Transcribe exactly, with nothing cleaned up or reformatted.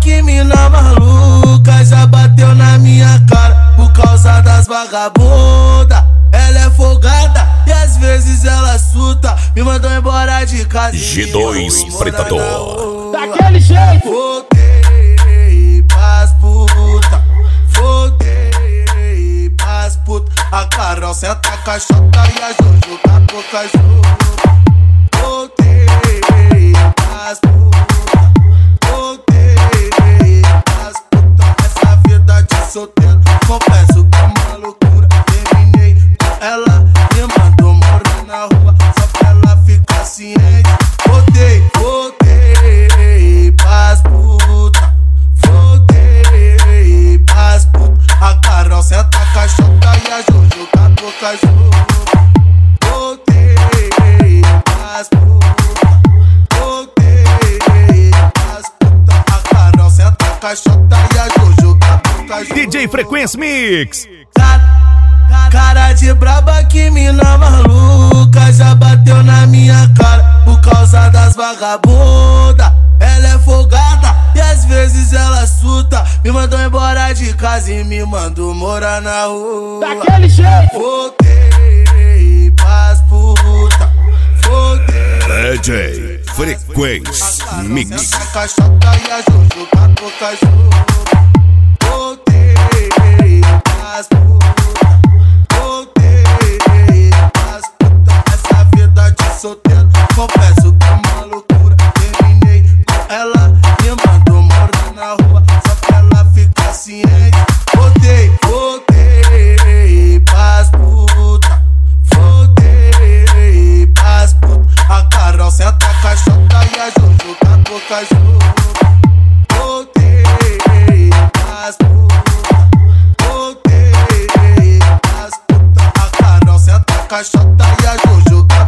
que mina maluca já bateu na minha cara por causa das vagabunda. Ela é folgada e às vezes ela surta, me mandou embora de casa. G dois Predador. Daquele jeito. Voltei pras puta, voltei pras puta. A Carol senta a caixota e a Jojo tá pouca jogo. Voltei pras puta, voltei pras puta. Essa vida de solteiro, confesso que é uma loucura. Terminei com ela, me mandou morar na rua só pra ela ficar ciente. Voltei, voltei pras puta, voltei pras puta. A Carol senta a caixota e a Jojo tá pouca jogo. Voltei pras puta, voltei pras puta. A Carol senta a caixota e a Jojo tá pouca jogo. D J Frequência Mix. Cara, cara de braba que mina maluca já bateu na minha cara por causa das vagabunda. Ela é folgada e às vezes ela surta, me mandou embora de casa e me mandou morar na rua. Daquele jeito. Voltei pras puta, voltei. D J Frequência Mix. A caixota e a Jojo tá pouca jogo. Voltei pras puta, voltei pras puta. Essa vida de solteiro, confesso que é uma loucura. Terminei com ela, me mandou morar na rua só pra ela ficar ciente. Voltei, voltei pras puta, voltei pras puta. A Carol senta a caixota e a Jojo tá pouca jogo. Voltei pras puta, voltei pras puta. A Carol senta a caixota e a Jojo